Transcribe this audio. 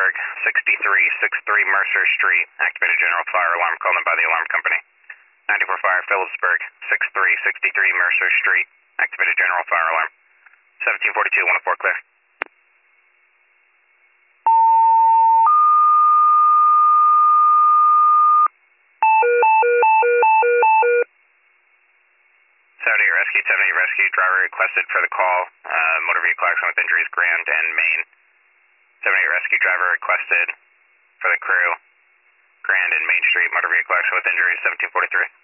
Phillipsburg, 6363 Mercer Street. Activated general fire alarm called in by the alarm company. 94 Fire, Phillipsburg, 6363 Mercer Street. Activated general fire alarm. 1742, 104 clear. Rescue 78 Rescue, driver requested for the call. Motor vehicle accident with injuries, Grand and Main. 78 Rescue, driver requested for the crew. Grand and Main Street, motor vehicle accident with injuries, 1743.